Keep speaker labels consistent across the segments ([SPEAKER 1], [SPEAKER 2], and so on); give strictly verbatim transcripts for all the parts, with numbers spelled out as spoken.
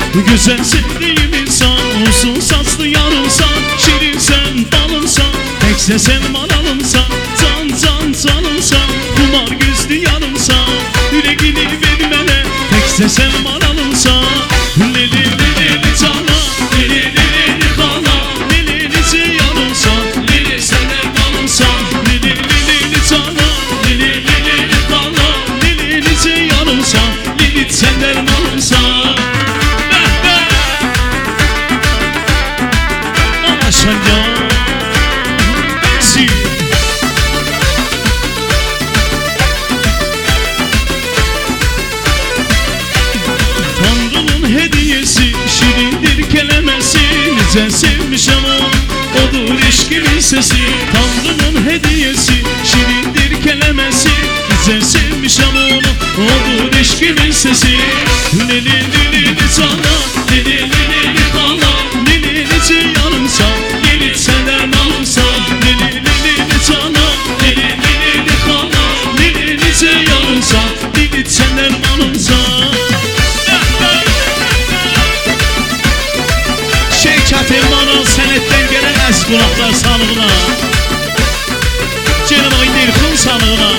[SPEAKER 1] Güzel sevdiğim insan, uzun saçlı yarınsan, şirinsen balınsan, tekse sen maralınsan, can can canımsan, kumar gözlü yarınsan, yüreğini vermene, tekse sen maralınsan. Lili lili li cana, lili lili li kana, lili nice yarınsan, lili sene balınsan, lili lili li cana, lili lili li kana, lili nice yarınsan, lili sen dermanımsan. Tanrı'nın hediyesi, şirindir kelemesi, nice sevmişem onu, odur eşkimin sesi. Tanrı'nın hediyesi, şirindir kelemesi, nice sevmişem onu, odur eşkimin sesi. Lili lili li sana, lili lili li kana, lili nice yanımsan, gelip sen dermanımsan. Lili lili li sana, lili lili li kana, lili nice yanımsan, gelip sen dermanımsan. Şevkat Elman'ın senetten gelen əziz qonaqlar sanığına, Cenab Ayın Elxun sanığına.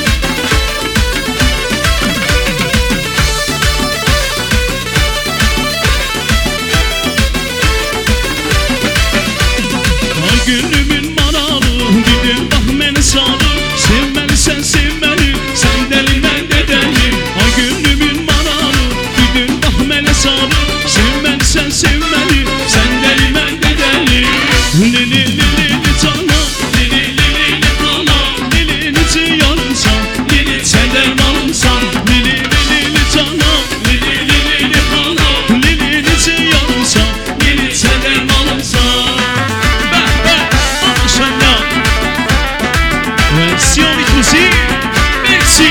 [SPEAKER 1] Ay gönlümün manalı, dilin bax məni salır, sevməli sən sevməli, sən dəli mən də dəli. Ay gönlümün manalı, dilin bax məni salır, sevməli sən sevməli, sən dəli mən də dəli. Lili lili li cana, lili lili li kana, lili nice yarınsan, lili sən dermanımsan. Lili lili li cana, lili lili li kana, lili nice yarınsan, lili sən dermanımsan. Bəh bəh, maşallah. Versiyon ikusi, merci.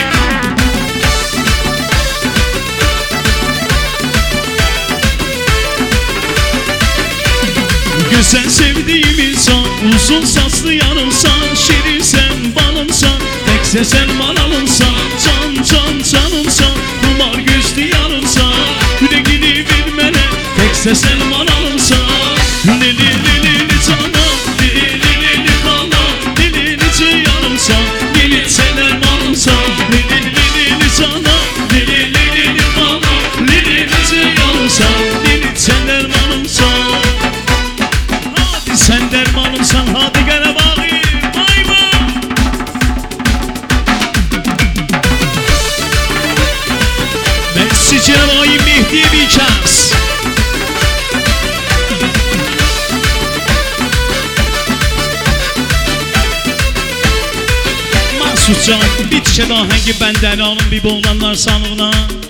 [SPEAKER 1] Güzel sevdiğim insan, uzun saçlı yanımsan, şirinsen balımsan, tekse sen maralımsan, can can canımsan, kumar gözlü yarımsan, yüreğini vermene, tekse sen maralımsan. Lili lili li cana, lili lili li kana, lili nice yarımsan, gelip sen dermanımsan. Lili lili li cana, lili lili li kana, lili nice yarımsan, gelip sen dermanımsan. Sen dermanımsan, hadi gene bağır, ayva. Merci Cenab Ayın Mehdi Bikaz. Mahsuscan, bir tişe daha hangi benden alın bir boğulanlar sanığına.